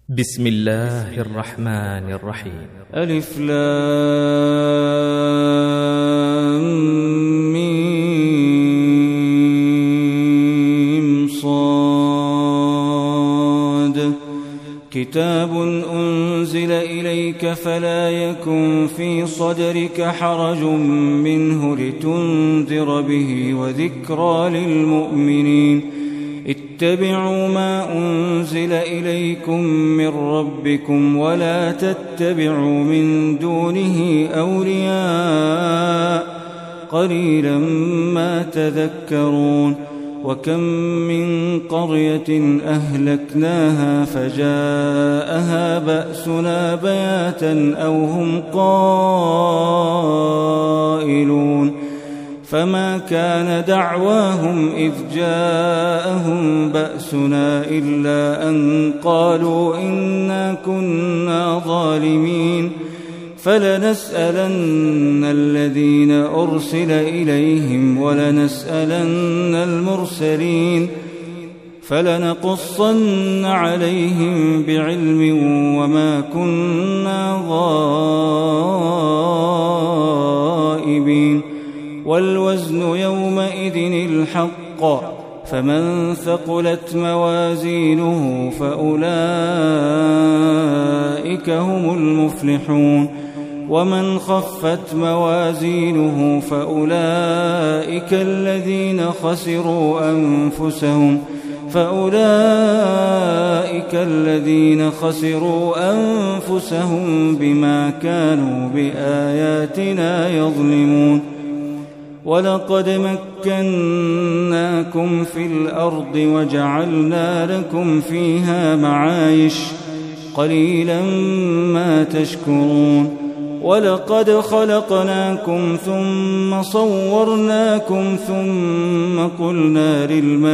بسم الله الرحمن الرحيم. ألف لام ميم صاد كتاب أنزل إليك فلا يكن في صدرك حرج منه لتنذر به وذكرى للمؤمنين. اتبعوا ما أنزل إليكم من ربكم ولا تتبعوا من دونه أولياء قليلا ما تذكرون. وكم من قرية أهلكناها فجاءها بأسنا بياتا أو هم قائلون فما كان دعواهم إذ جاءهم بأسنا إلا أن قالوا إنا كنا ظالمين. فلنسألن الذين أرسل إليهم ولنسألن المرسلين فلنقصن عليهم بعلم وما كنا غائبين. والوزن يومئذ الحق فمن ثقلت موازينه فأولئك هم المفلحون ومن خفت موازينه فأولئك الذين خسروا أنفسهم بما كانوا بآياتنا يظلمون. ولقد مكناكم في الأرض وجعلنا لكم فيها معايش قليلا ما تشكرون. ولقد خلقناكم ثم صورناكم ثم قلنا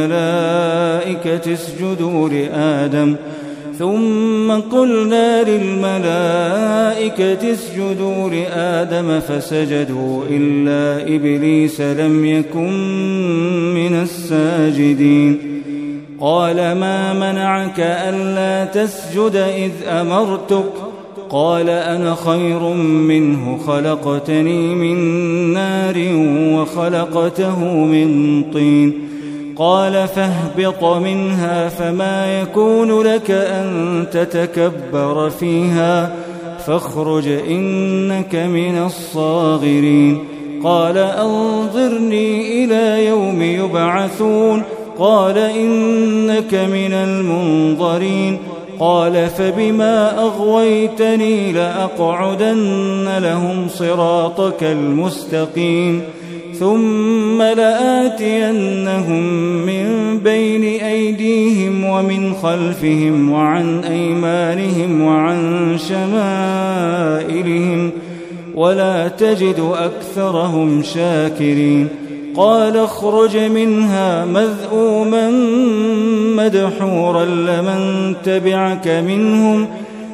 للملائكة اسجدوا لآدم فسجدوا إلا إبليس لم يكن من الساجدين. قال ما منعك ألا تسجد إذ أمرتك؟ قال أنا خير منه خلقتني من نار وخلقته من طين. قال فاهبط منها فما يكون لك أن تتكبر فيها فاخرج إنك من الصاغرين. قال أنظرني إلى يوم يبعثون. قال إنك من المنظرين. قال فبما أغويتني لأقعدن لهم صراطك المستقيم ثم لآتينهم من بين أيديهم ومن خلفهم وعن أيمانهم وعن شمائلهم ولا تجد أكثرهم شاكرين. قال اخرج منها مذءوما مدحورا لمن تبعك منهم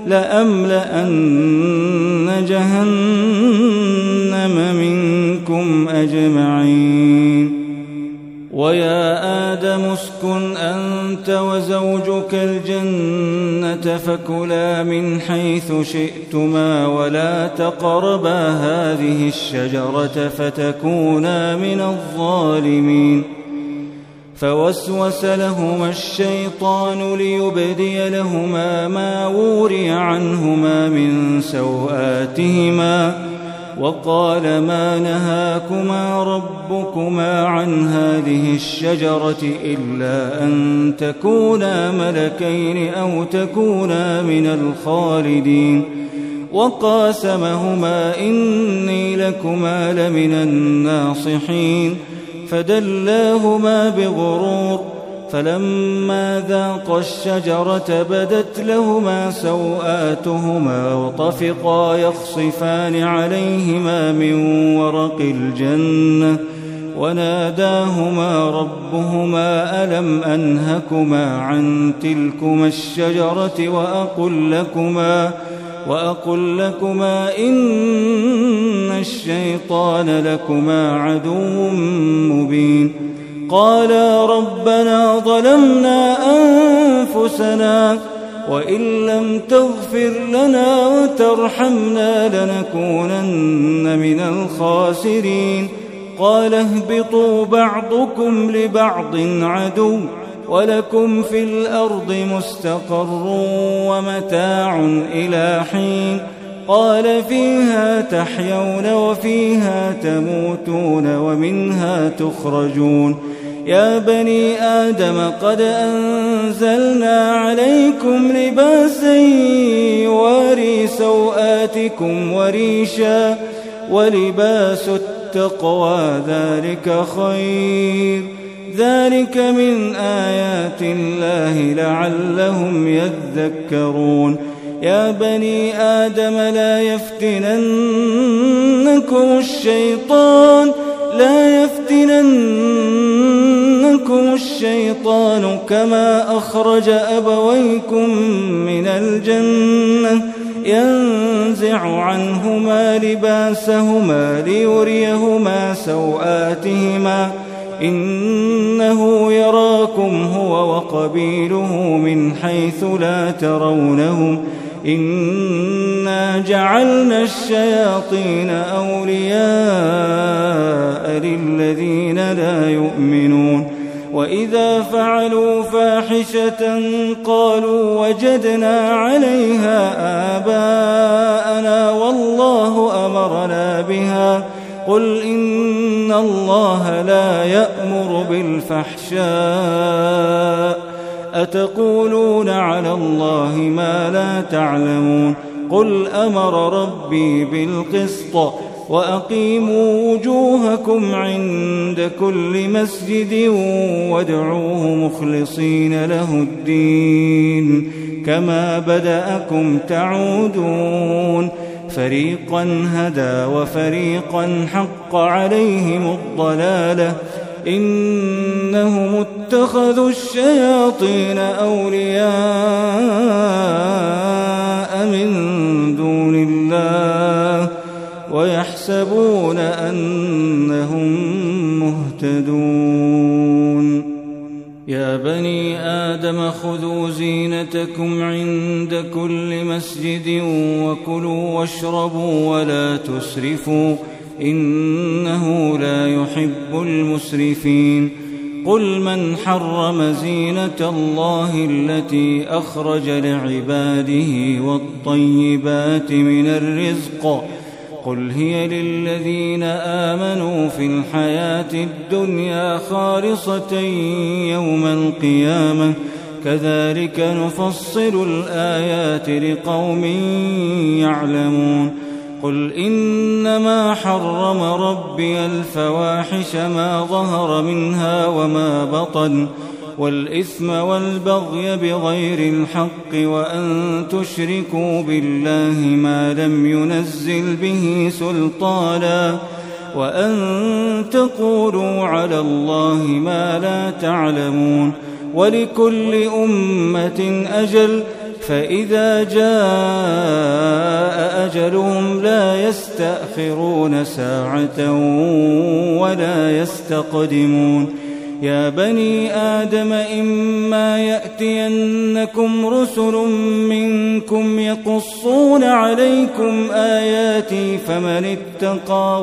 لأملأن جهنم منكم أجمعين. ويا آدم اسكن أنت وزوجك الجنة فكلا من حيث شئتما ولا تقربا هذه الشجرة فتكونا من الظالمين. فوسوس لهما الشيطان ليبدي لهما ما وري عنهما من سوآتهما وقال ما نهاكما ربكما عن هذه الشجرة إلا أن تكونا ملكين أو تكونا من الخالدين. وقاسمهما إني لكما لمن الناصحين فدلاهما بغرور. فلما ذاقا الشجرة بدت لهما سوآتهما وطفقا يخصفان عليهما من ورق الجنة وناداهما ربهما ألم أنهكما عن تلكما الشجرة وأقل لكما إن الشيطان لكما عدو مبين. قالا ربنا ظلمنا أنفسنا وإن لم تغفر لنا وترحمنا لنكونن من الخاسرين قال اهبطوا بعضكم لبعض عدو ولكم في الأرض مستقر ومتاع إلى حين قال فيها تحيون وفيها تموتون ومنها تخرجون يا بني آدم قد أنزلنا عليكم لباسا يواري سوآتكم وريشا ولباس التقوى ذلك خير ذلك من آيات الله لعلهم يذكرون يا بني آدم لا يفتننكم الشيطان كما أخرج أبويكم من الجنة ينزع عنهما لباسهما ليريهما سوآتهما إنه يراكم هو وقبيله من حيث لا ترونهم إنا جعلنا الشياطين أولياء للذين لا يؤمنون وإذا فعلوا فاحشة قالوا وجدنا عليها آباءنا والله أمرنا بها قل إن الله لا يأمر بالفحشاء أتقولون على الله ما لا تعلمون قل أمر ربي بالقسط وأقيموا وجوهكم عند كل مسجد وادعوه مخلصين له الدين كما بدأكم تعودون فريقا هدى وفريقا حق عليهم الضلالة إنهم اتخذوا الشياطين أولياء من دون الله ويحسبون أنهم مهتدون يا بني آدم خذوا زينتكم عند كل مسجد وكلوا واشربوا ولا تسرفوا إنه لا يحب المسرفين قل من حرم زينة الله التي أخرج لعباده والطيبات من الرزق قل هي للذين آمنوا في الحياة الدنيا خالصة يوم القيامة كذلك نفصل الآيات لقوم يعلمون قل إنما حرم ربي الفواحش ما ظهر منها وما بطن والإثم والبغي بغير الحق وأن تشركوا بالله ما لم ينزل به سلطانا وأن تقولوا على الله ما لا تعلمون ولكل أمة أجل فإذا جاء أجلهم لا يستأخرون ساعة ولا يستقدمون يا بني آدم إما يأتينكم رسل منكم يقصون عليكم آياتي فمن اتقى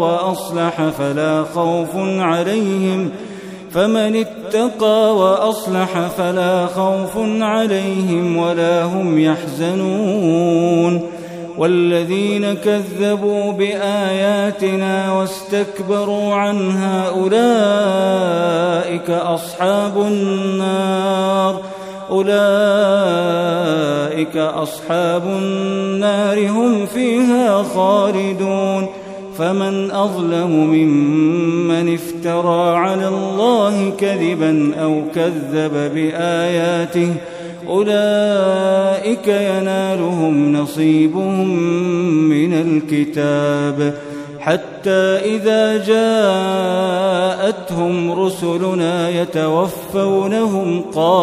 وأصلح فلا خوف عليهم ولا هم يحزنون والذين كذبوا بآياتنا واستكبروا عنها أولئك أصحاب النار هم فيها خالدون فمن أظلم ممن افترى على الله كذبا أو كذب بآياته أولئك ينالهم نصيبهم من الكتاب حتى إذا جاءتهم رسلنا يتوفونهم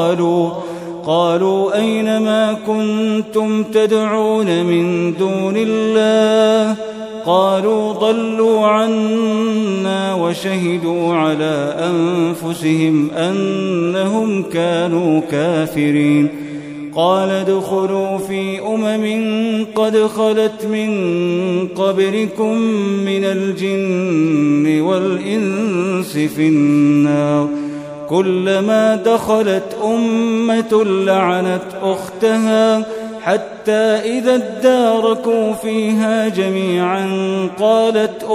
قالوا أين ما كنتم تدعون من دون الله قالوا ضلوا عنا وشهدوا على أنفسهم أنهم كانوا كافرين قال ادخلوا في قد خلت من قبلكم من الجن والإنس في النار كلما دخلت أمة لعنت أختها حتى إذا اداركوا فيها جميعا قالت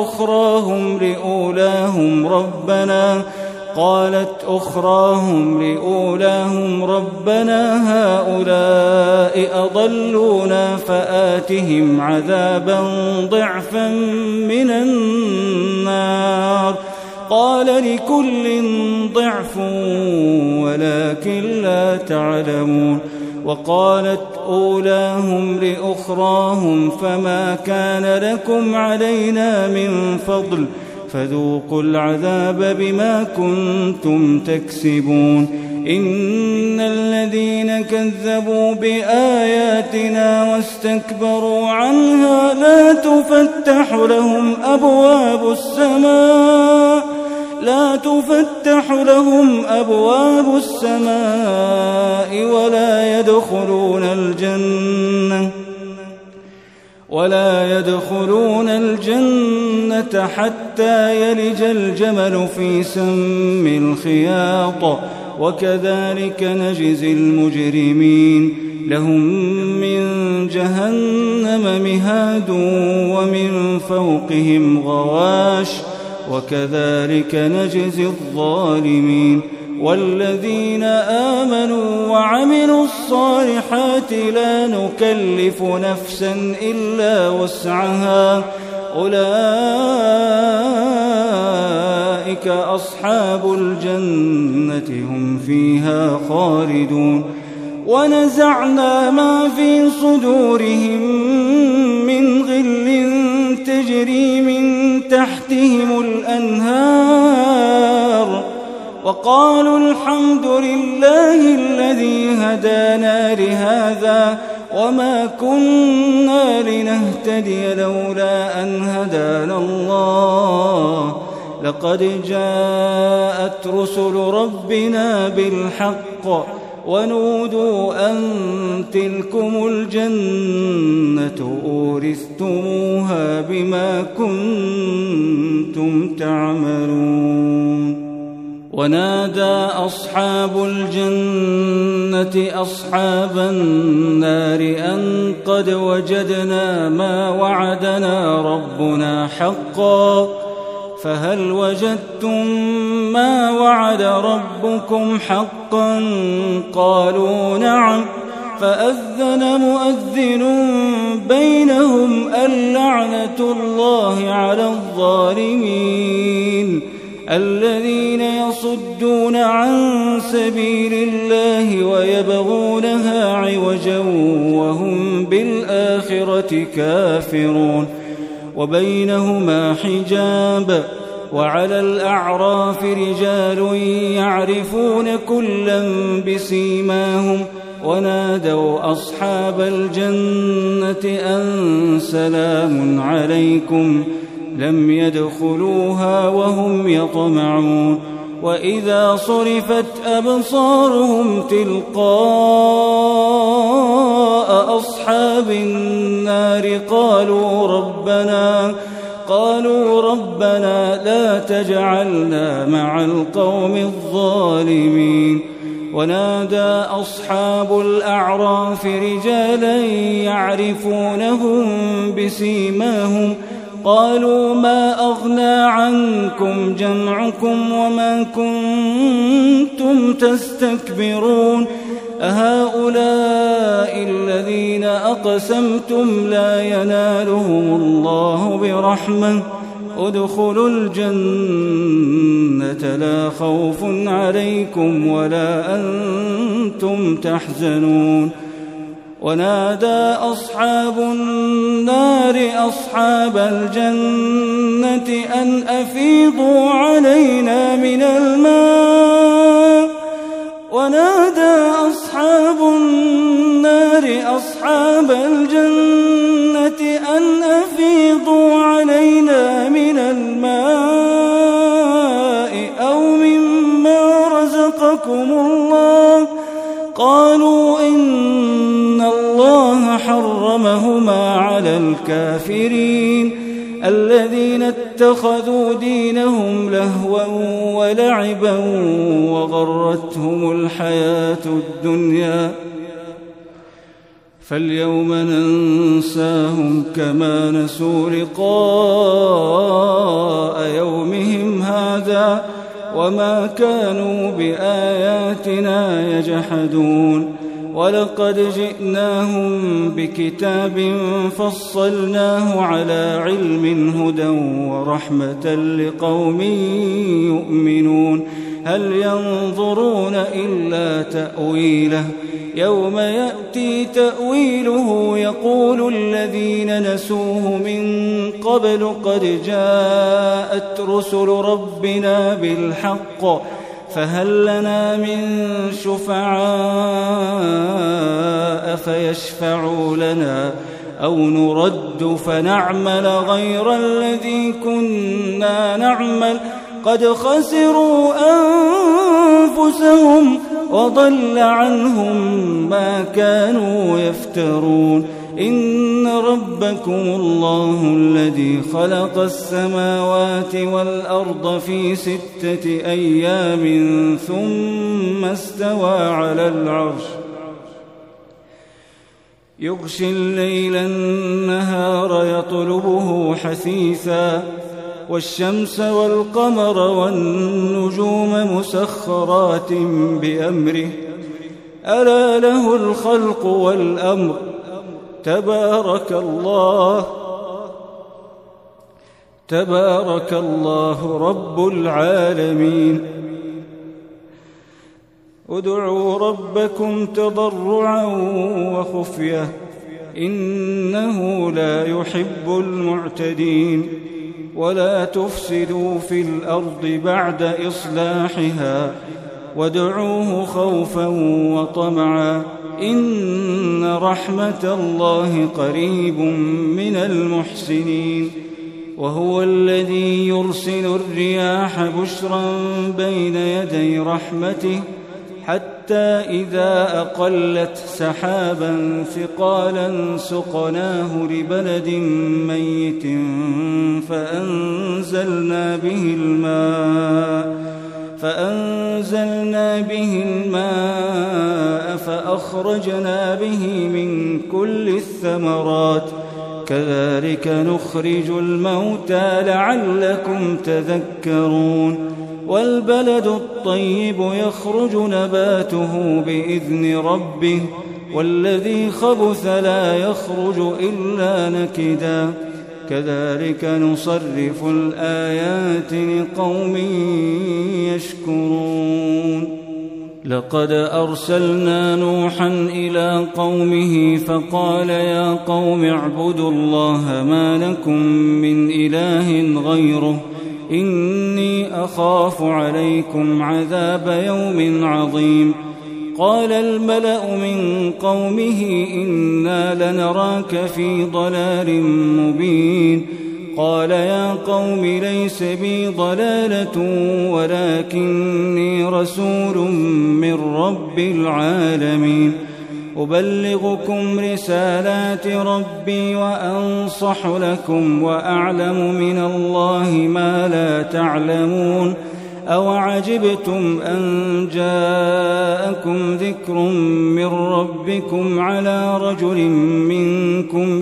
أخراهم لأولاهم ربنا هؤلاء أضلونا فآتهم عذابا ضعفا من النار قال لكل ضعف ولكن لا تعلمون وقالت أولاهم لأخراهم فما كان لكم علينا من فضل فذوقوا العذاب بما كنتم تكسبون إن الذين كذبوا بآياتنا واستكبروا عنها لا تفتح لهم أبواب السماء ولا يدخلون الجنة حتى يلج الجمل في سم الخياط وكذلك نجزي المجرمين لهم من جهنم مهاد ومن فوقهم غواش وكذلك نجزي الظالمين والذين آمنوا وعملوا الصالحات لا نكلف نفسا إلا وسعها أولئك أصحاب الجنة هم فيها خالدون ونزعنا ما في صدورهم من غل تجري من تحتهم الأنهار وقالوا الحمد لله الذي هدانا لهذا وما كنا لنهتدي لولا أن هدانا الله لقد جاءت رسل ربنا بالحق ونودوا أن تلكم الجنة أورثتموها بما كنتم تعملون ونادى أصحاب الجنة أصحاب النار أن قد وجدنا ما وعدنا ربنا حقا فهل وجدتم ما وعد ربكم حقا قالوا نعم فأذن مؤذن بينهم اللعنة الله على الظالمين الذين يصدون عن سبيل الله ويبغونها عوجا وهم بالآخرة كافرون وبينهما حجاب وعلى الأعراف رجال يعرفون كلا بسيماهم ونادوا أصحاب الجنة أن سلام عليكم لم يدخلوها وهم يطمعون وإذا صرفت أبصارهم تلقاء أصحاب النار قالوا ربنا لا تجعلنا مع القوم الظالمين ونادى أصحاب الأعراف رجالا يعرفونهم بسيماهم قالوا ما أغنى عنكم جمعكم وما كنتم تستكبرون أهؤلاء الذين أقسمتم لا ينالهم الله برحمة ادخلوا الجنة لا خوف عليكم ولا أنتم تحزنون ونادى أصحاب النار أصحاب الجنة أن أفيضوا علينا من الماء ونادى أصحاب النار أصحاب الجنة أن أفيضوا علينا من الماء أو مما رزقكم الله قالوا إن حرمهما على الكافرين الذين اتخذوا دينهم لهوا ولعبا وغرتهم الحياة الدنيا فاليوم ننساهم كما نسوا لقاء يومهم هذا وما كانوا بآياتنا يجحدون ولقد جئناهم بكتاب فصلناه على علم هدى ورحمة لقوم يؤمنون هل ينظرون إلا تأويله يوم يأتي تأويله يقول الذين نسوه من قبل قد جاءت رسل ربنا بالحق فهل لنا من شفعاء فيشفعوا لنا أو نرد فنعمل غير الذي كنا نعمل قد خسروا أنفسهم وضل عنهم ما كانوا يفترون إن ربكم الله الذي خلق السماوات والأرض في 6 أيام ثم استوى على العرش يغشي الليل النهار يطلبه حثيثا والشمس والقمر والنجوم مسخرات بأمره ألا له الخلق والأمر تبارك الله رب العالمين ادعوا ربكم تضرعا وخفية إنه لا يحب المعتدين ولا تفسدوا في الأرض بعد إصلاحها وادعوه خوفا وطمعا إن رحمة الله قريب من المحسنين وهو الذي يرسل الرياح بشرا بين يدي رحمته حتى إذا أقلت سحابا ثقالا سقناه لبلد ميت فأنزلنا به الماء فأخرجنا به من كل الثمرات كذلك نخرج الموتى لعلكم تذكرون والبلد الطيب يخرج نباته بإذن ربه والذي خبث لا يخرج إلا نكدا كذلك نصرف الآيات لقوم يشكرون لقد أرسلنا نوحا إلى قومه فقال يا قوم اعبدوا الله ما لكم من إله غيره إني أخاف عليكم عذاب يوم عظيم قال الملأ من قومه إنا لنراك في ضلال مبين قال يا قوم ليس بي ضلالة ولكني رسول من رب العالمين أبلغكم رسالات ربي وأنصح لكم وأعلم من الله ما لا تعلمون أوعجبتم أن جاءكم ذكر من ربكم على رجل منكم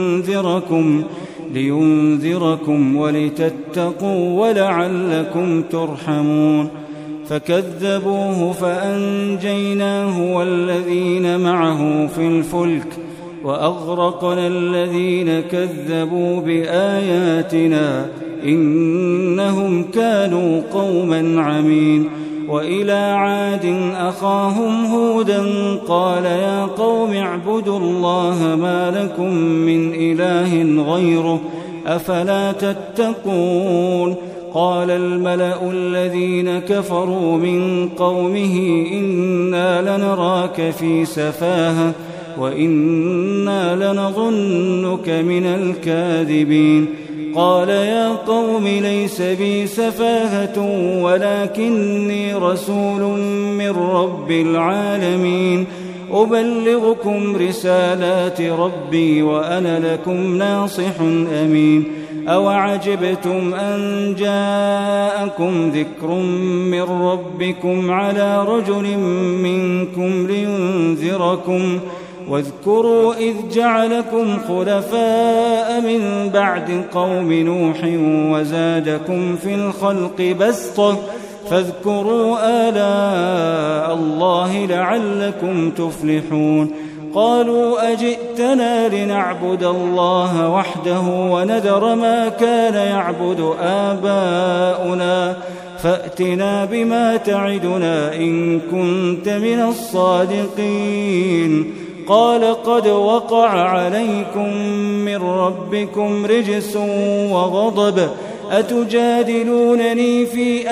لينذركم ولتتقوا ولعلكم ترحمون فكذبوه فأنجيناه والذين معه في الفلك وأغرقنا الذين كذبوا بآياتنا إنهم كانوا قوما عمين وإلى عاد أخاهم هودا قال يا قوم اعبدوا الله ما لكم من إله غيره أفلا تتقون قال الملأ الذين كفروا من قومه إنا لنراك في سفاهة وإنا لنظنك من الكاذبين قال يا قوم ليس بي سفاهة ولكني رسول من رب العالمين أبلغكم رسالات ربي وأنا لكم ناصح أمين أوعجبتم أن جاءكم ذكر من ربكم على رجل منكم لينذركم واذكروا إذ جعلكم خلفاء من بعد قوم نوح وزادكم في الخلق بسطة فاذكروا آلاء الله لعلكم تفلحون قالوا أجئتنا لنعبد الله وحده ونذر ما كان يعبد آباؤنا فأتنا بما تعدنا إن كنت من الصادقين قال قد وقع عليكم من ربكم رجس وغضب أتجادلونني في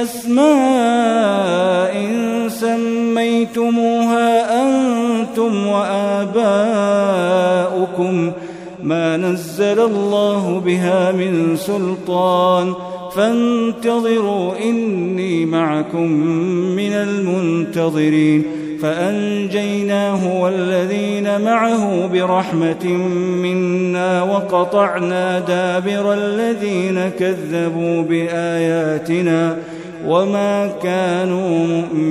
أسماء سميتموها أنتم وآباؤكم ما نزل الله بها من سلطان فانتظروا إني معكم من المنتظرين فأنجيناه والذين معه برحمة منا وقطعنا دابر الذين كذبوا بآياتنا وما كانوا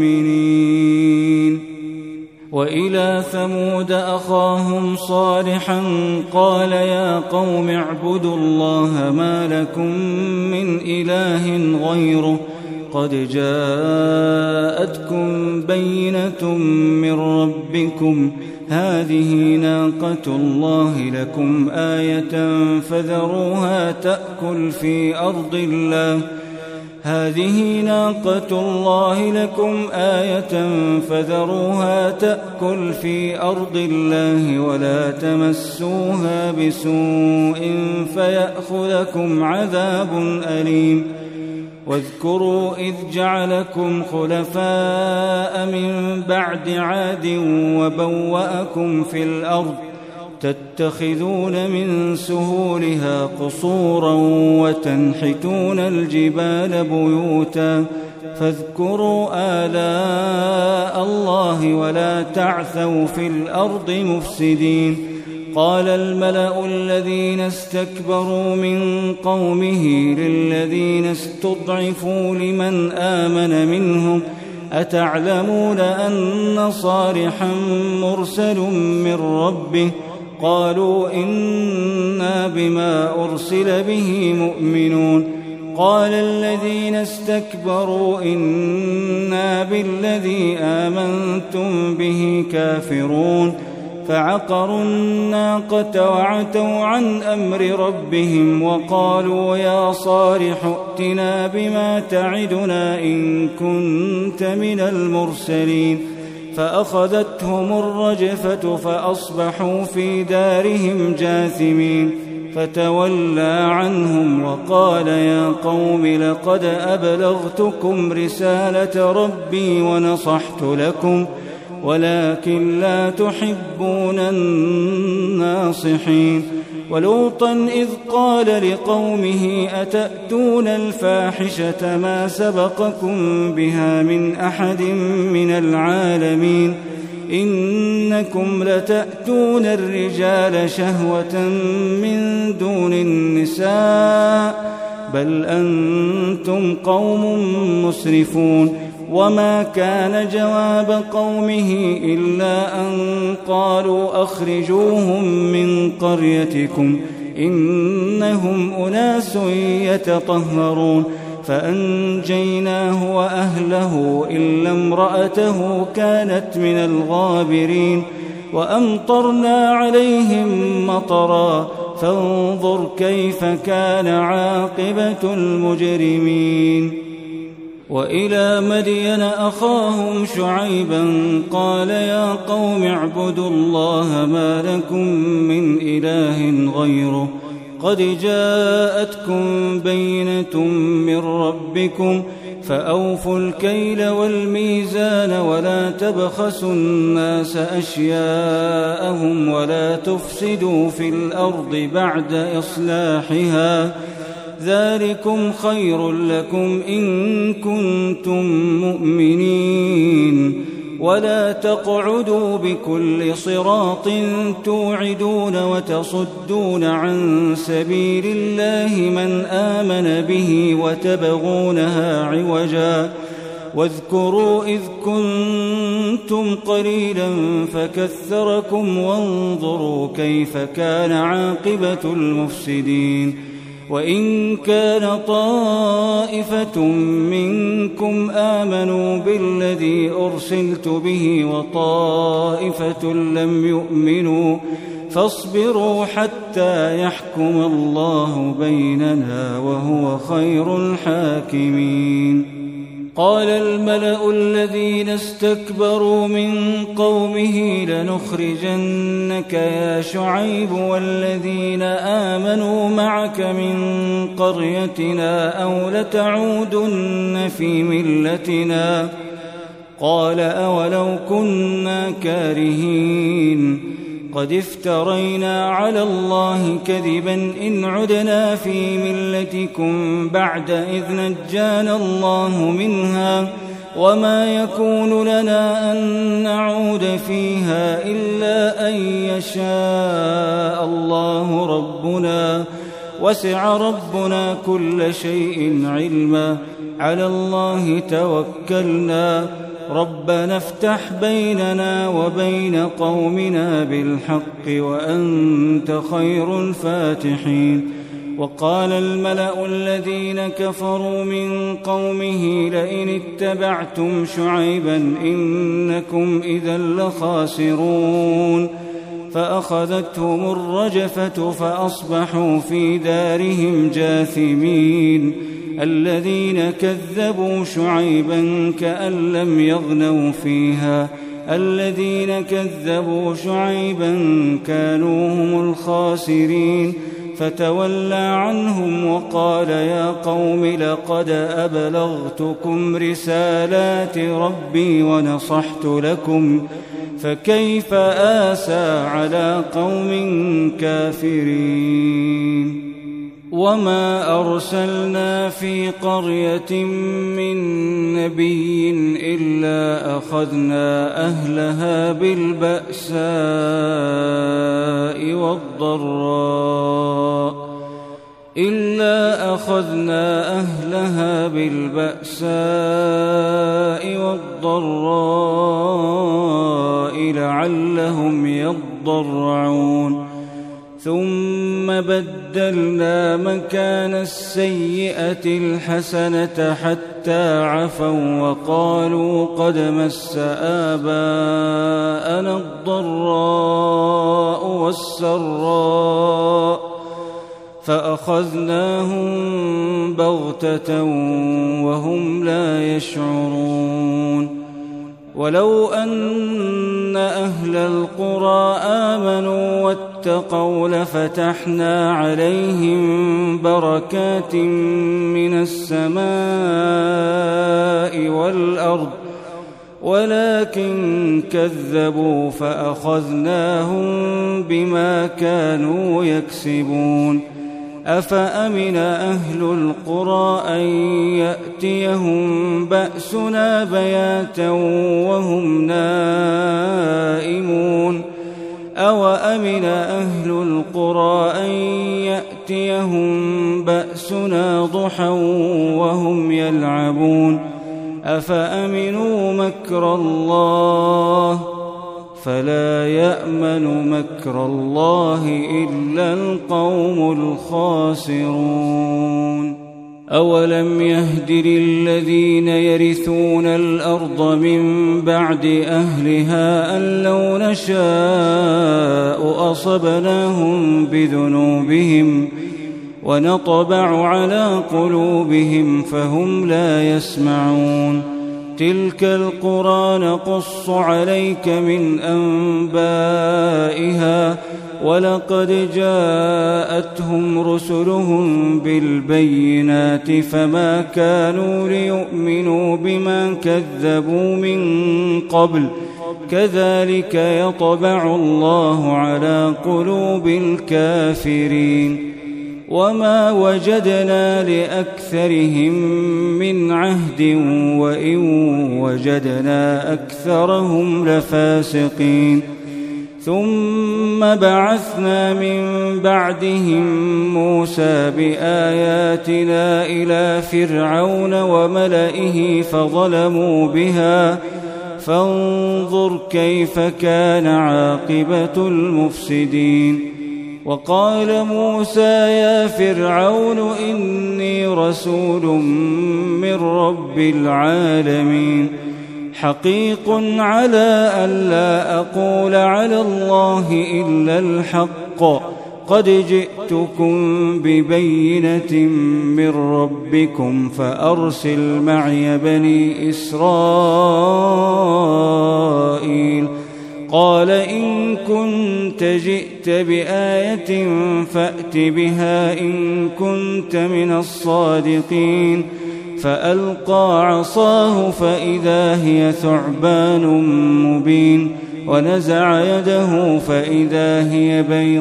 مؤمنين وإلى ثمود أخاهم صالحا قال يا قوم اعبدوا الله ما لكم من إله غيره قد جاءتكم بينة من ربكم هذه ناقة الله لكم آية فذروها تأكل في أرض الله هذه ناقة الله لكم آية فذروها تأكل في أرض الله ولا تمسوها بسوء فيأخذكم عذاب أليم واذكروا إذ جعلكم خلفاء من بعد عاد وبوأكم في الأرض تتخذون من سهولها قصورا وتنحتون الجبال بيوتا فاذكروا آلاء الله ولا تعثوا في الأرض مفسدين قال الملأ الذين استكبروا من قومه للذين استضعفوا لمن آمن منهم أتعلمون أن صالحا مرسل من ربه قالوا إنا بما أرسل به مؤمنون قال الذين استكبروا إنا بالذي آمنتم به كافرون فعقروا الناقة وعتوا عن أمر ربهم وقالوا يا صالح ائتنا بما تعدنا إن كنت من المرسلين فأخذتهم الرجفة فأصبحوا في دارهم جاثمين فتولى عنهم وقال يا قوم لقد أبلغتكم رسالة ربي ونصحت لكم ولكن لا تحبون الناصحين ولوطا إذ قال لقومه أتأتون الفاحشة ما سبقكم بها من أحد من العالمين إنكم لتأتون الرجال شهوة من دون النساء بل أنتم قوم مسرفون وما كان جواب قومه إلا أن قالوا أخرجوهم من قريتكم إنهم أناس يتطهرون فأنجيناه وأهله إلا امرأته كانت من الغابرين وأمطرنا عليهم مطرا فانظر كيف كان عاقبة المجرمين وإلى مدين أخاهم شعيبا قال يا قوم اعبدوا الله ما لكم من إله غيره قد جاءتكم بينة من ربكم فأوفوا الكيل والميزان ولا تبخسوا الناس أشياءهم ولا تفسدوا في الأرض بعد إصلاحها ذلكم خير لكم إن كنتم مؤمنين ولا تقعدوا بكل صراط توعدون وتصدون عن سبيل الله من آمن به وتبغونها عوجا واذكروا إذ كنتم قليلا فكثركم وانظروا كيف كان عاقبة المفسدين وإن كان طائفة منكم آمنوا بالذي أرسلت به وطائفة لم يؤمنوا فاصبروا حتى يحكم الله بيننا وهو خير الحاكمين. قال الملأ الذين استكبروا من قومه لنخرجنك يا شعيب والذين آمنوا معك من قريتنا أو لتعودن في ملتنا قال أولو كنا كارهين قد افترينا على الله كذبا إن عدنا في ملتكم بعد إذ نجانا الله منها وما يكون لنا أن نعود فيها إلا أن يشاء الله ربنا وسع ربنا كل شيء علما على الله توكلنا ربنا افتح بيننا وبين قومنا بالحق وأنت خير الفاتحين. وقال الملأ الذين كفروا من قومه لئن اتبعتم شعيبا إنكم إذا لخاسرون فأخذتهم الرجفة فأصبحوا في دارهم جاثمين. الذين كذبوا شعيبا كأن لم يغنوا فيها الذين كذبوا شعيبا كانوا هم الخاسرين فتولى عنهم وقال يا قوم لقد أبلغتكم رسالات ربي ونصحت لكم فكيف آسى على قوم كافرين. وما أرسلنا في قرية من نبي إلا أخذنا أهلها بالبأساء والضراء لعلهم يضرعون ثم بدلنا مكان السيئة الحسنة حتى عفوا وقالوا قد مس آباءنا الضراء والسراء فأخذناهم بغتة وهم لا يشعرون. ولو أن أهل القرى آمنوا واتقوا لفتحنا عليهم بركات من السماء والأرض ولكن كذبوا فأخذناهم بما كانوا يكسبون. أفأمن أهل القرى أن يأتيهم بأسنا بياتا وهم نائمون أوأمن أهل القرى أن يأتيهم بأسنا ضحى وهم يلعبون أفأمنوا مكر الله فلا يأمن مكر الله إلا القوم الخاسرون. أولم يهد للذين يرثون الأرض من بعد أهلها أن لو نشاء أصبناهم بذنوبهم ونطبع على قلوبهم فهم لا يسمعون. تلك القرى نقص عليك من أنبائها ولقد جاءتهم رسلهم بالبينات فما كانوا ليؤمنوا بما كذبوا من قبل كذلك يطبع الله على قلوب الكافرين. وما وجدنا لأكثرهم من عهد وإن وجدنا أكثرهم لفاسقين ثم بعثنا من بعدهم موسى بآياتنا إلى فرعون وملئه فظلموا بها فانظر كيف كان عاقبة المفسدين وقال موسى يا فرعون إني رسول من رب العالمين حقيق على ألا أقول على الله إلا الحق قد جئتكم ببينة من ربكم فأرسل معي بني إسرائيل قال إن كنت جئت بآية فأت بها إن كنت من الصادقين فألقى عصاه فإذا هي ثعبان مبين ونزع يده فإذا هي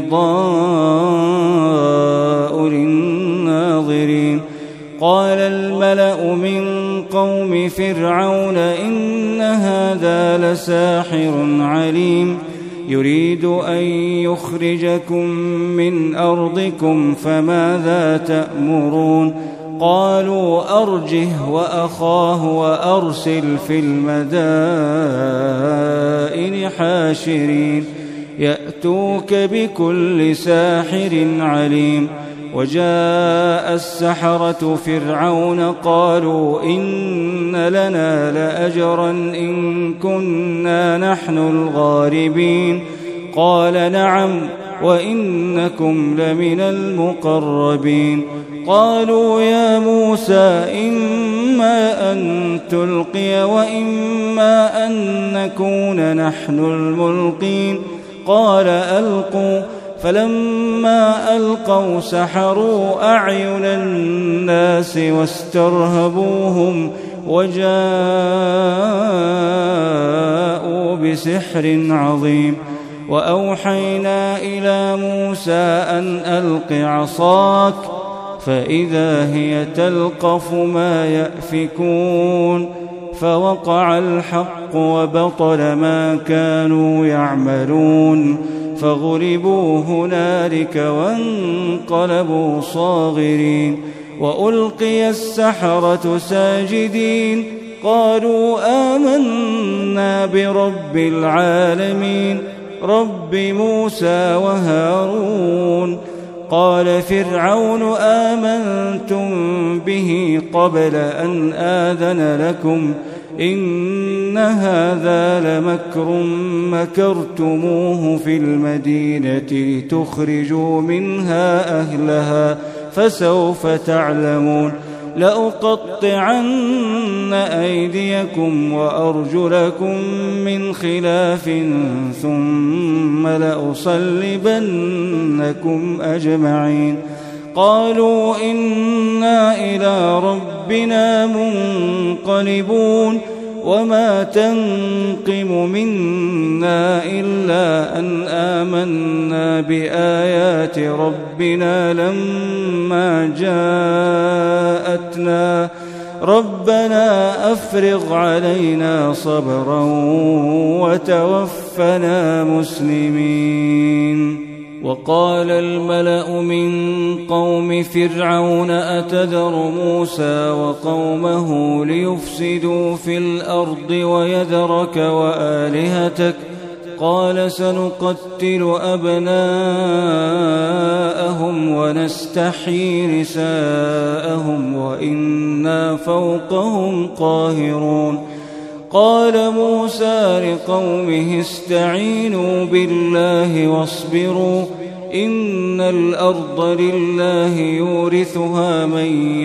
بيضاء للناظرين قال الملأ من قوم فرعون إن هذا لساحر عليم يريد أن يخرجكم من أرضكم فماذا تأمرون قالوا أرجه وأخاه وأرسل في المدائن حاشرين يأتوك بكل ساحر عليم وجاء السحرة فرعون قالوا إن لنا لأجرا إن كنا نحن الغالبين قال نعم وإنكم لمن المقربين قالوا يا موسى إما أن تلقي وإما أن نكون نحن الملقين قال ألقوا فلما ألقوا سحروا أعين الناس واسترهبوهم وجاءوا بسحر عظيم وأوحينا إلى موسى أن ألق عصاك فإذا هي تلقف ما يأفكون فوقع الحق وبطل ما كانوا يعملون فغلبوا هنالك وانقلبوا صاغرين وألقي السحرة ساجدين قالوا آمنا برب العالمين رب موسى وهارون قال فرعون آمنتم به قبل أن آذن لكم إن هذا لمكر مكرتموه في المدينة لتخرجوا منها أهلها فسوف تعلمون لأقطعن أيديكم وأرجلكم من خلاف ثم لأصلبنكم أجمعين قالوا إنا إلى ربنا منقلبون وما تنقم منا إلا أن آمنا بآيات ربنا لما جاءتنا ربنا أفرغ علينا صبرا وتوفنا مسلمين وقال الملأ من قوم فرعون أتذر موسى وقومه ليفسدوا في الأرض ويذرك وآلهتك قال سنقتل أبناءهم ونستحيي نساءهم وإنا فوقهم قاهرون قال موسى لقومه استعينوا بالله واصبروا إن الأرض لله يورثها من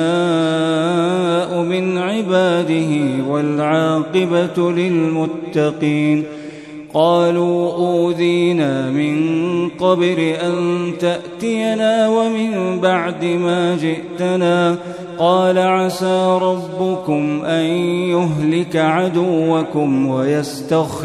يشاء من عباده والعاقبة للمتقين قالوا أوذينا من قبل أن تأتينا ومن بعد ما جئتنا قال عسى ربكم أن يهلك عدوكم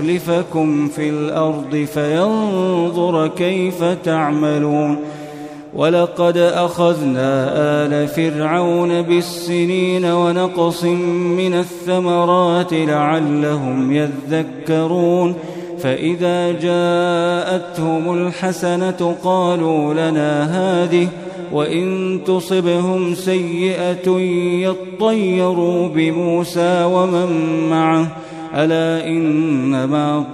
ويستخلفكم في الأرض فينظر كيف تعملون ولقد أخذنا آل فرعون بالسنين ونقص من الثمرات لعلهم يذكرون فإذا جاءتهم الحسنة قالوا لنا هذه وإن تصبهم سيئة يطيروا بموسى ومن معه ألا إنما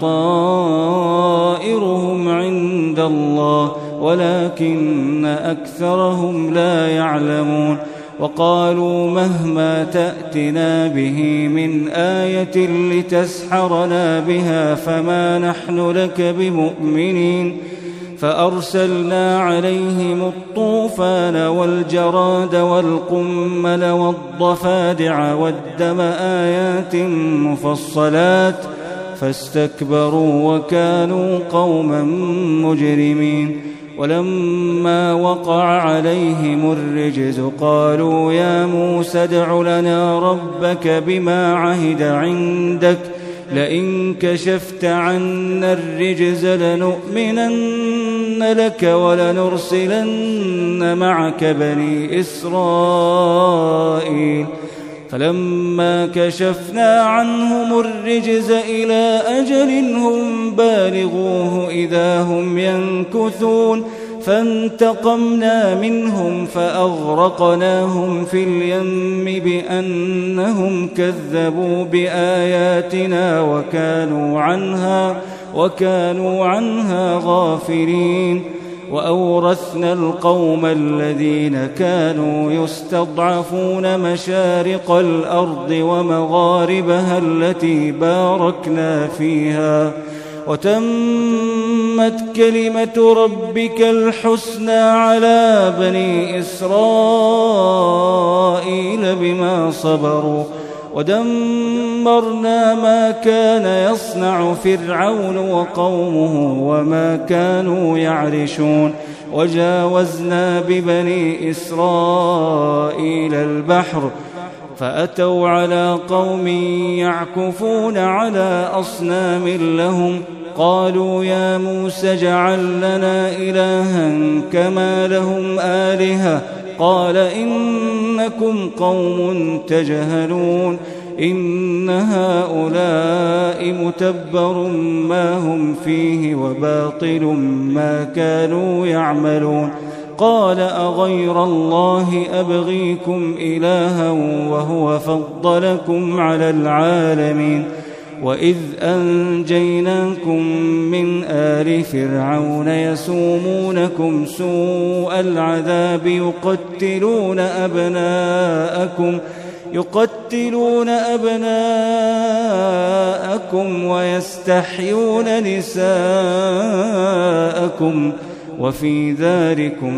طائرهم عند الله ولكن أكثرهم لا يعلمون وقالوا مهما تأتنا به من آية لتسحرنا بها فما نحن لك بمؤمنين فأرسلنا عليهم الطوفان والجراد والقمل والضفادع والدم آيات مفصلات فاستكبروا وكانوا قوما مجرمين ولما وقع عليهم الرجز قالوا يا موسى ادع لنا ربك بما عهد عندك لئن كشفت عنا الرجز لنؤمنن لك ولنرسلن معك بني إسرائيل فلما كشفنا عنهم الرجز إلى أجل هم بالغوه إذا هم ينكثون فانتقمنا منهم فأغرقناهم في اليم بأنهم كذبوا بآياتنا وكانوا عنها غافلين وأورثنا القوم الذين كانوا يستضعفون مشارق الأرض ومغاربها التي باركنا فيها وتمت كلمة ربك الحسنى على بني إسرائيل بما صبروا ودمرنا ما كان يصنع فرعون وقومه وما كانوا يعرشون وجاوزنا ببني إسرائيل البحر فأتوا على قوم يعكفون على أصنام لهم قالوا يا موسى اجعل لنا إلها كما لهم آلهة قال إنكم قوم تجهلون إن هؤلاء متبر ما هم فيه وباطل ما كانوا يعملون قال أغير الله أبغيكم إلها وهو فضلكم على العالمين وإذ أنجيناكم من آل فرعون يسومونكم سوء العذاب يقتلون أبناءكم ويستحيون نساءكم وفي ذلكم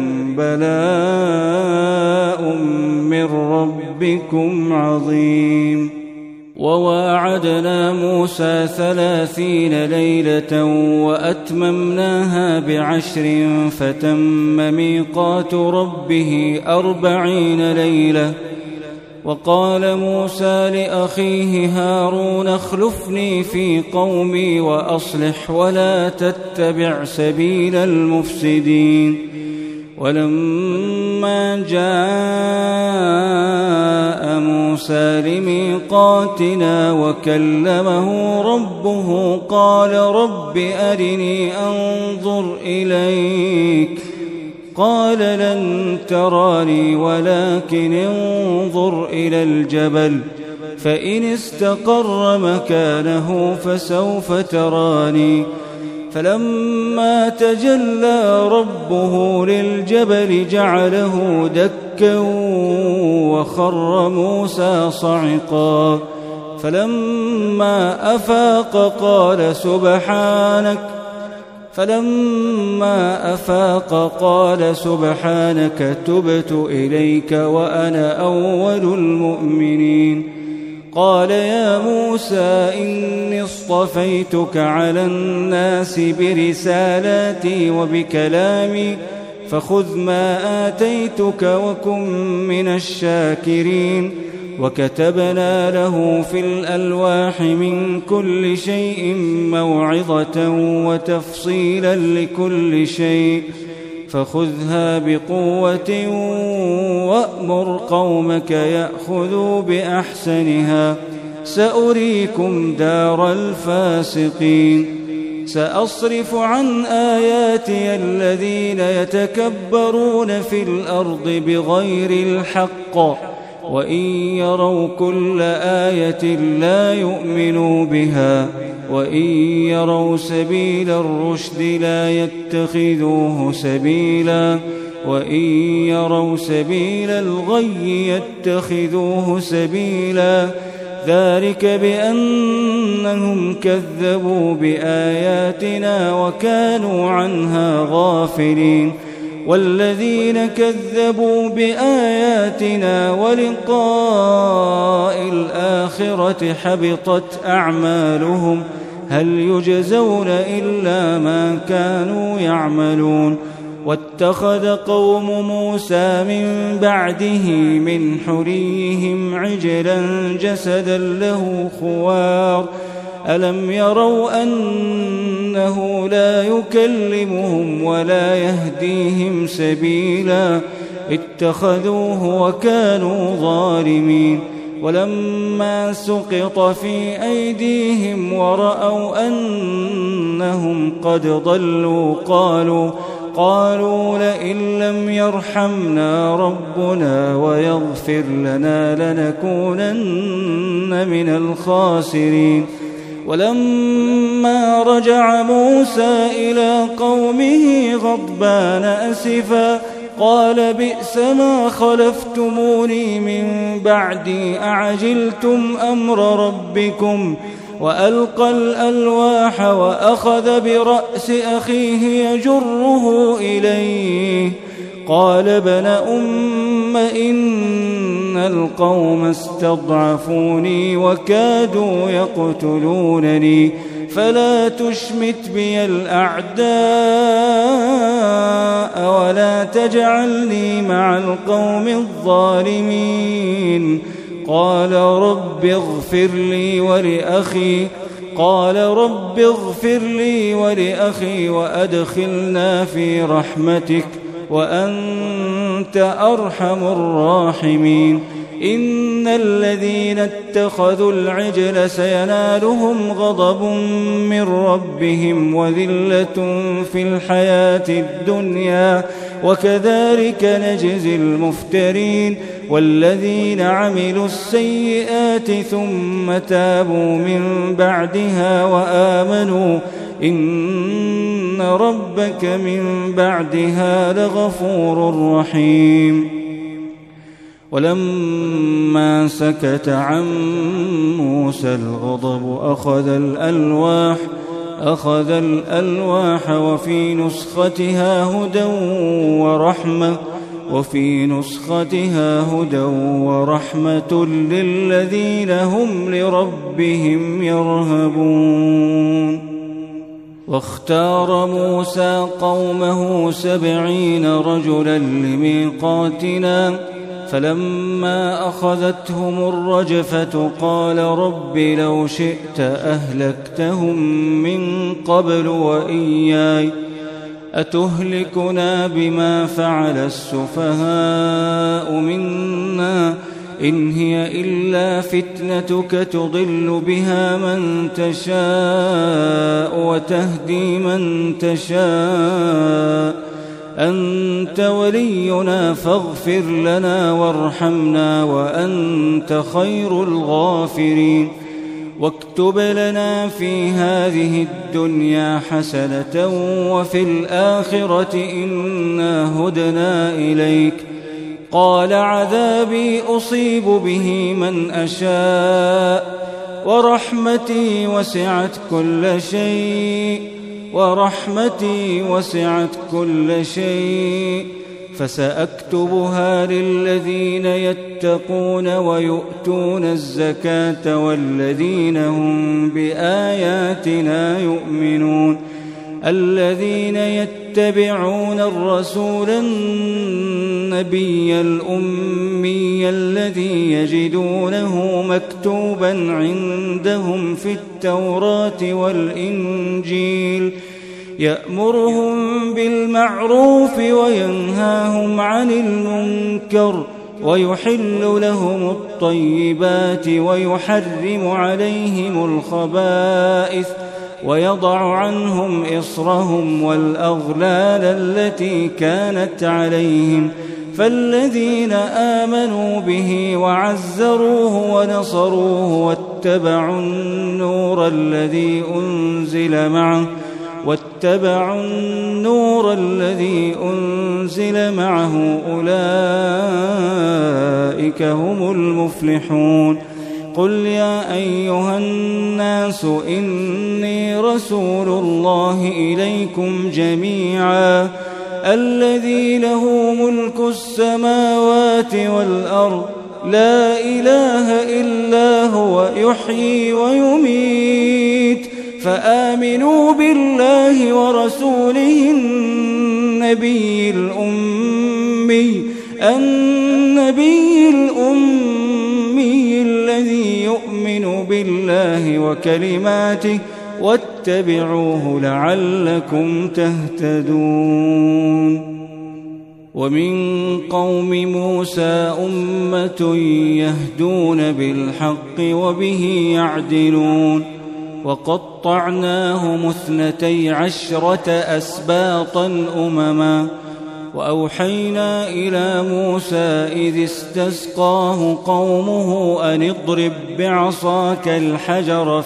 بلاء من ربكم عظيم وواعدنا موسى 30 ليلة وأتممناها ب10 فتم ميقات ربه 40 ليلة وقال موسى لأخيه هارون اخلفني في قومي وأصلح ولا تتبع سبيل المفسدين ولما جاء موسى لميقاتنا وكلمه ربه قال رب أرني أنظر إليك قال لن تراني ولكن انظر إلى الجبل فإن استقر مكانه فسوف تراني فلما تجلى ربه للجبل جعله دكا وخر موسى صعقا فلما أفاق قال سبحانك تبت إليك وأنا أول المؤمنين قال يا موسى إني اصطفيتك على الناس برسالاتي وبكلامي فخذ ما آتيتك وكن من الشاكرين وكتبنا له في الألواح من كل شيء موعظة وتفصيلا لكل شيء فخذها بقوة وأمر قومك يأخذوا بأحسنها سأريكم دار الفاسقين سأصرف عن آياتي الذين يتكبرون في الأرض بغير الحق وإن يروا كل آية لا يؤمنوا بها وإن يروا سبيل الرشد لا يتخذوه سبيلا وإن يروا سبيل الغي يتخذوه سبيلا ذلك بأنهم كذبوا بآياتنا وكانوا عنها غافلين والذين كذبوا بآياتنا ولقاء الآخرة حبطت أعمالهم هل يجزون إلا ما كانوا يعملون واتخذ قوم موسى من بعده من حليهم عجلا جسدا له خوار ألم يروا أنه لا يكلمهم ولا يهديهم سبيلا اتخذوه وكانوا ظالمين ولما سقط في أيديهم ورأوا أنهم قد ضلوا قالوا لئن لم يرحمنا ربنا ويغفر لنا لنكونن من الخاسرين ولما رجع موسى إلى قومه غضبان أسفا قال بئس ما خلفتموني من بعدي أعجلتم أمر ربكم وألقى الألواح وأخذ برأس أخيه يجره إليه قال ابن أم إن القوم استضعفوني وكادوا يقتلونني فلا تشمت بي الأعداء ولا تجعلني مع القوم الظالمين قال رب اغفر لي ولأخي وأدخلنا في رحمتك وأنت أرحم الراحمين إن الذين اتخذوا العجل سينالهم غضب من ربهم وذلة في الحياة الدنيا وكذلك نجزي المفترين والذين عملوا السيئات ثم تابوا من بعدها وآمنوا إن ربك من بعدها لغفور رحيم ولما سكت عن موسى الغضب أخذ الألواح وفي نسختها هدى ورحمة للذين هم لربهم يرهبون واختار موسى قومه 70 رجلا لميقاتنا فلما أخذتهم الرجفة قال رب لو شئت أهلكتهم من قبل وإياي أتهلكنا بما فعل السفهاء منا إن هي إلا فتنتك تضل بها من تشاء وتهدي من تشاء أنت ولينا فاغفر لنا وارحمنا وأنت خير الغافرين واكتب لنا في هذه الدنيا حسنة وفي الآخرة إنا هدنا إليك قال عذابي أصيب به من أشاء ورحمتي وسعت كل شيء فسأكتبها للذين يتقون ويؤتون الزكاة والذين هم بآياتنا يؤمنون الذين يتبعون الرسول النبي الأمي الذي يجدونه مكتوبا عندهم في التوراة والإنجيل يأمرهم بالمعروف وينهاهم عن المنكر ويحل لهم الطيبات ويحرم عليهم الخبائث ويضع عنهم إصرهم والأغلال التي كانت عليهم فالذين آمنوا به وعزروه ونصروه واتبعوا النور الذي أنزل معه أولئك هم المفلحون. قل يا أيها الناس إني رسول الله إليكم جميعا الذي له ملك السماوات والأرض لا إله إلا هو يحيي ويميت فآمنوا بالله ورسوله النبي الأمي الذي يؤمن بالله وكلماته واتبعوه لعلكم تهتدون. ومن قوم موسى أمة يهدون بالحق وبه يعدلون وقطعناهم 12 أسباطا أمما وأوحينا إلى موسى إذ استسقاه قومه أن اضرب بعصاك الحجر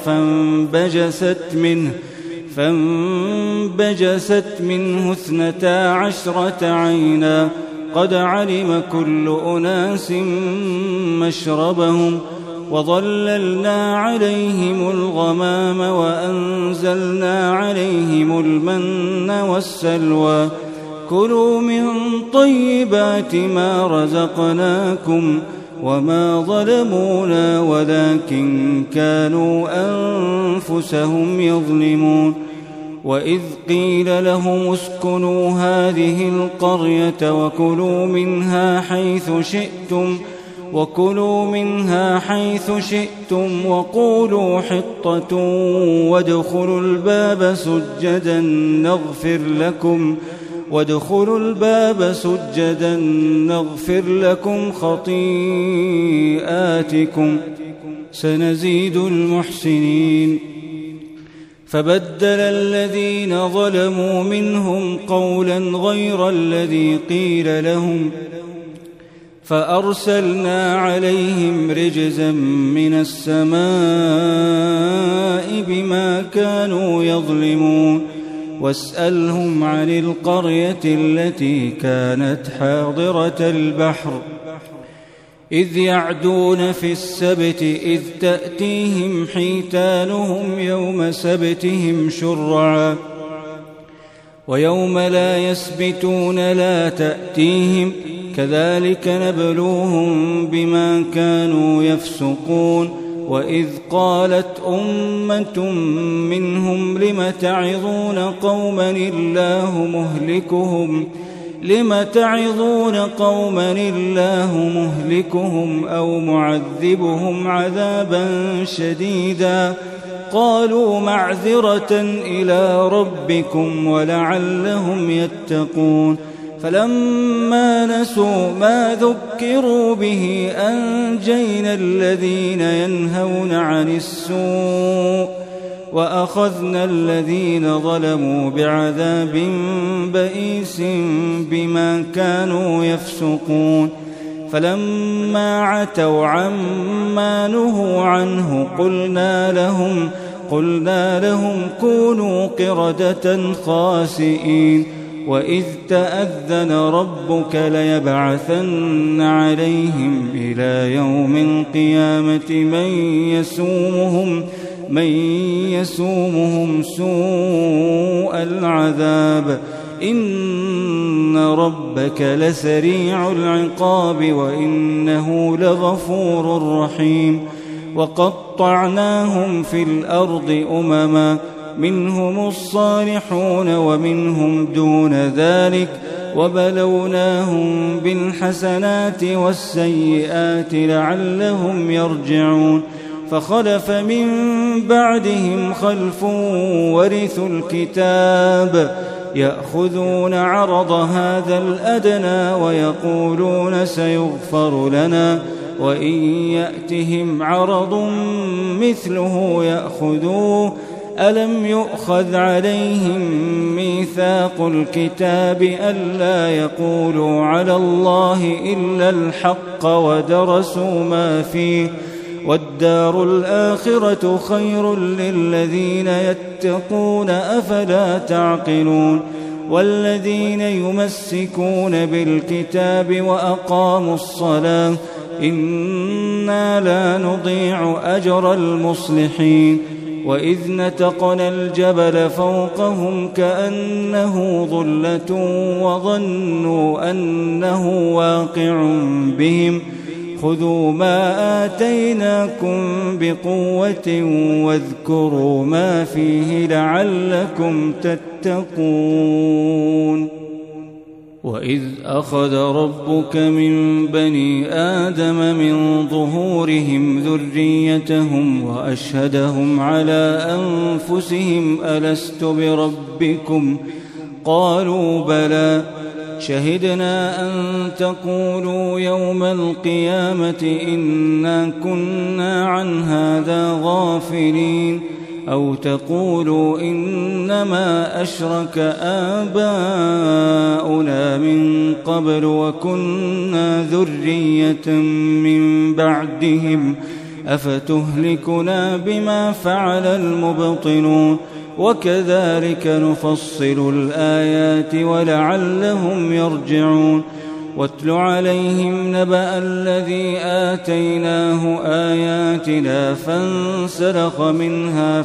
فانبجست منه 12 عينا قد علم كل أناس مشربهم وظللنا عليهم الغمام وأنزلنا عليهم المن والسلوى كلوا من طيبات ما رزقناكم وما ظلمونا ولكن كانوا أنفسهم يظلمون. وإذ قيل لهم اسكنوا هذه القرية وكلوا منها حيث شئتم وقولوا حطة وادخلوا الباب سجدا نغفر لكم خطيئاتكم سنزيد المحسنين. فبدل الذين ظلموا منهم قولا غير الذي قيل لهم فأرسلنا عليهم رجزا من السماء بما كانوا يظلمون. واسألهم عن القرية التي كانت حاضرة البحر إذ يعدون في السبت إذ تأتيهم حيتانهم يوم سبتهم شرعا ويوم لا يسبتون لا تأتيهم كذلك نبلوهم بما كانوا يفسقون. وإذ قالت أمة منهم لم تعظون قوما الله مهلكهم أو معذبهم عذابا شديدا قالوا معذرة إلى ربكم ولعلهم يتقون. فلما نسوا ما ذكروا به أنجينا الذين ينهون عن السوء وأخذنا الذين ظلموا بعذاب بئيس بما كانوا يفسقون. فلما عتوا عما نهوا عنه قلنا لهم كونوا قردة خاسئين. وإذ تأذن ربك ليبعثن عليهم إلى يوم القيامة من يسومهم سوء العذاب إن ربك لسريع العقاب وإنه لغفور رحيم. وقطعناهم في الأرض أمما منهم الصالحون ومنهم دون ذلك وبلوناهم بالحسنات والسيئات لعلهم يرجعون. فخلف من بعدهم خلف ورثوا الكتاب يأخذون عرض هذا الأدنى ويقولون سيغفر لنا وإن يأتهم عرض مثله يأخذوه ألم يؤخذ عليهم ميثاق الكتاب ألا يقولوا على الله إلا الحق ودرسوا ما فيه والدار الآخرة خير للذين يتقون أفلا تعقلون والذين يمسكون بالكتاب وأقاموا الصلاة إنا لا نضيع أجر المصلحين وإذ نتقنا الجبل فوقهم كأنه ظلة وظنوا أنه واقع بهم خذوا ما آتيناكم بقوة واذكروا ما فيه لعلكم تتقون وإذ أخذ ربك من بني آدم من ظهورهم ذريتهم وأشهدهم على أنفسهم ألست بربكم قالوا بلى شهدنا أن تقولوا يوم القيامة إنا كنا عن هذا غافلين أو تقولوا إنما أشرك آباؤنا من قبل وكنا ذرية من بعدهم أفتهلكنا بما فعل المبطلون وكذلك نفصل الآيات ولعلهم يرجعون واتل عليهم نبأ الذي آتيناه آياتنا فانسلخ منها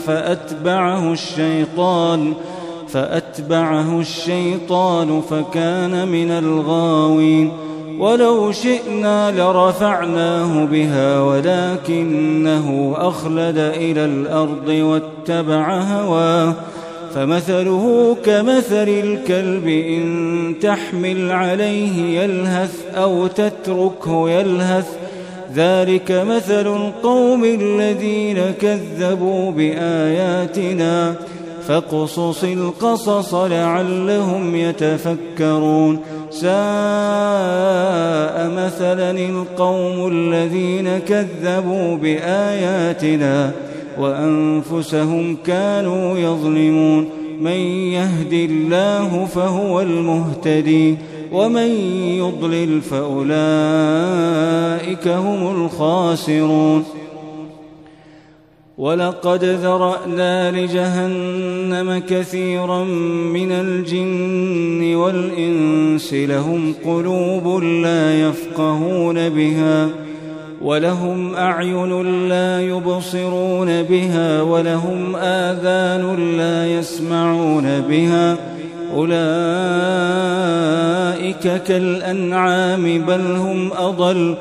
فأتبعه الشيطان فكان من الغاوين ولو شئنا لرفعناه بها ولكنه أخلد إلى الأرض واتبع هواه فمثله كمثل الكلب إن تحمل عليه يلهث أو تتركه يلهث ذلك مثل القوم الذين كذبوا بآياتنا فاقصص القصص لعلهم يتفكرون ساء مثلا القوم الذين كذبوا بآياتنا وأنفسهم كانوا يظلمون من يهد الله فهو المهتدي ومن يضلل فأولئك هم الخاسرون ولقد ذرأنا لجهنم كثيرا من الجن والإنس لهم قلوب لا يفقهون بها ولهم أعين لا يبصرون بها ولهم آذان لا يسمعون بها أولئك كالأنعام بل هم أضل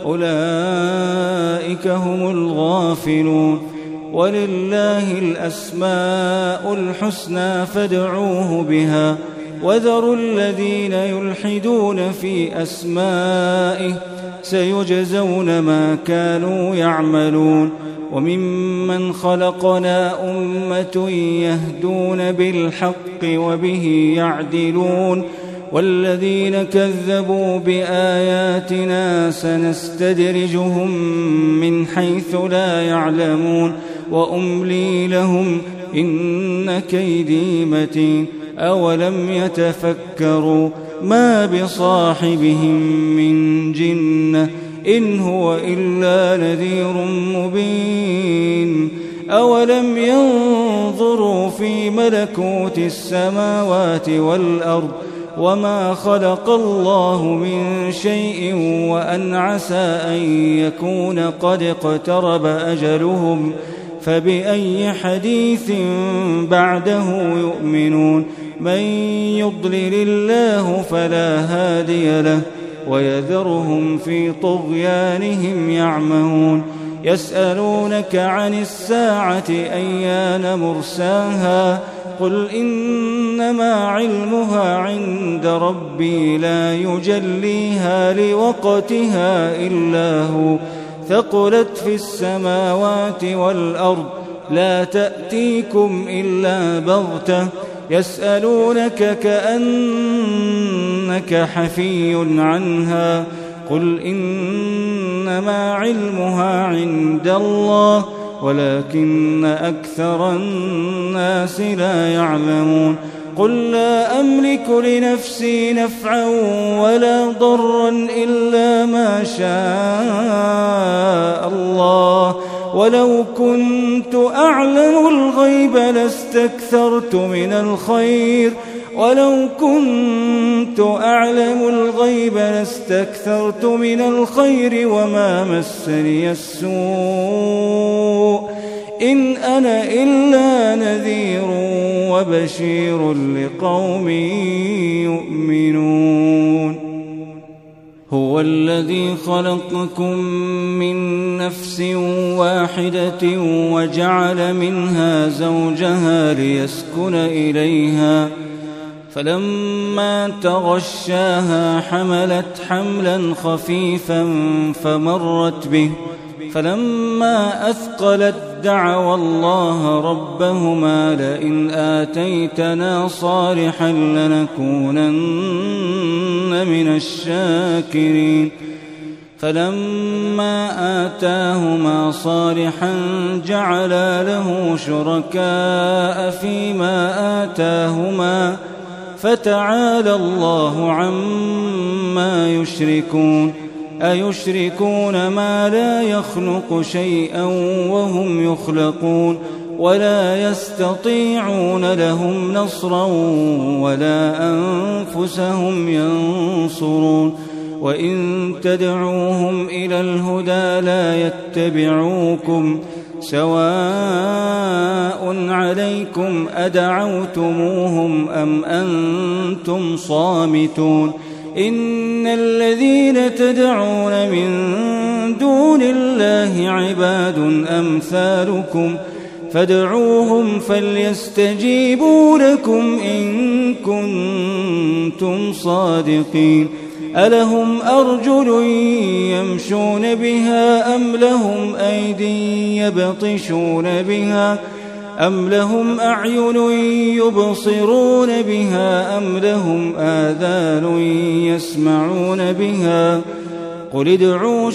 أولئك هم الغافلون ولله الأسماء الحسنى فادعوه بها وذروا الذين يلحدون في أسمائه سيجزون ما كانوا يعملون وممن خلقنا أمة يهدون بالحق وبه يعدلون والذين كذبوا بآياتنا سنستدرجهم من حيث لا يعلمون وأملي لهم إن كيدي متين أولم يتفكروا ما بصاحبهم من جنة إن هو إلا نذير مبين أولم ينظروا في ملكوت السماوات والأرض وما خلق الله من شيء وأن عسى أن يكون قد اقترب أجلهم فبأي حديث بعده يؤمنون من يضلل الله فلا هادي له ويذرهم في طغيانهم يعمهون يسألونك عن الساعة أيان مرساها قل إنما علمها عند ربي لا يجليها لوقتها إلا هو ثقلت في السماوات والأرض لا تأتيكم إلا بغتة يسألونك كأنك حفي عنها قل إنما علمها عند الله ولكن أكثر الناس لا يعلمون قل لا أملك لنفسي نفعا ولا ضرا إلا ما شاء الله ولو كنت أعلم الغيب لاستكثرت من الخير وما مسني السوء إن أنا إلا نذير وبشير لقوم يؤمنون هو الذي خلقكم من نفس واحدة وجعل منها زوجها ليسكن إليها فلما تغشاها حملت حملا خفيفا فمرت به فلما أثقلت دعوا الله ربهما لئن آتيتنا صالحا لنكونن من الشاكرين فلما آتاهما صالحا جعلا له شركاء فيما آتاهما فتعالى الله عما يشركون أيشركون ما لا يخلق شيئا وهم يخلقون ولا يستطيعون لهم نصرا ولا أنفسهم ينصرون وإن تدعوهم إلى الهدى لا يتبعوكم سواء عليكم أدعوتموهم أم أنتم صامتون إن الذين تدعون من دون الله عباد أمثالكم فادعوهم فليستجيبوا لكم إن كنتم صادقين ألهم أرجل يمشون بها أم لهم أيد يبطشون بها أم لهم أعين يبصرون بها أم لهم آذان يسمعون بها قل ادعوا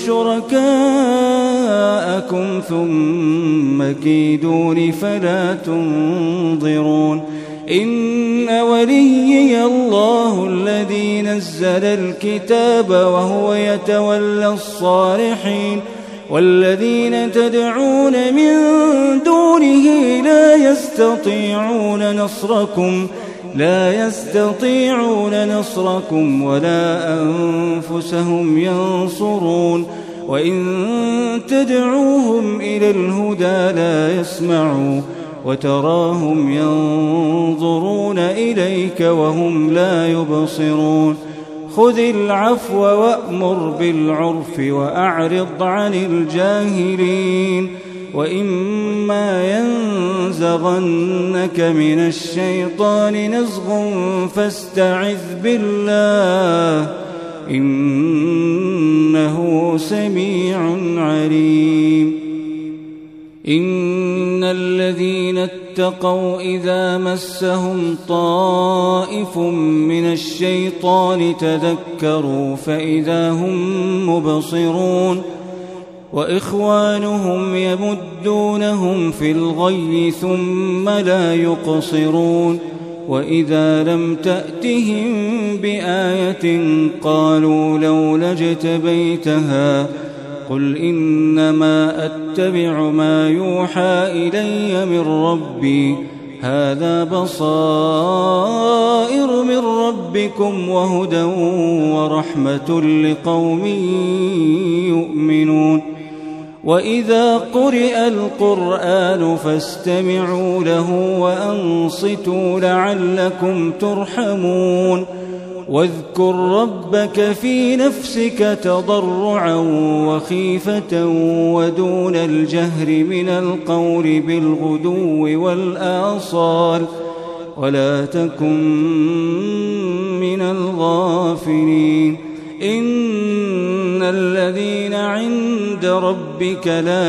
شركاءكم ثم كيدون فلا تنظرون إن وليي الله الذي نزل الكتاب وهو يتولى الصالحين والذين تدعون من دونه لا يستطيعون نصركم ولا أنفسهم ينصرون وإن تدعوهم إلى الهدى لا يسمعوا وتراهم ينظرون إليك وهم لا يبصرون خذ العفو وأمر بالعرف وأعرض عن الجاهلين وإما ينزغنك من الشيطان نزغ فاستعذ بالله إنه سميع عليم إن الذين اتقوا إذا مسهم طائف من الشيطان تذكروا فإذا هم مبصرون وإخوانهم يمدونهم في الغي ثم لا يقصرون وإذا لم تأتهم بآية قالوا لولا اجتبيتها قل إنما أتبع ما يوحى إلي من ربي هذا بصائر من ربكم وهدى ورحمة لقوم يؤمنون وإذا قرئ القرآن فاستمعوا له وأنصتوا لعلكم ترحمون واذكر ربك في نفسك تضرعا وخيفة ودون الجهر من القول بالغدو والآصال ولا تكن من الغافلين إن الذين عند عند ربك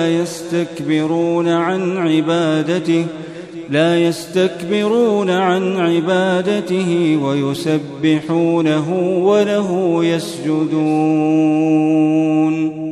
لا يستكبرون عن عبادته ويسبحونه وله يسجدون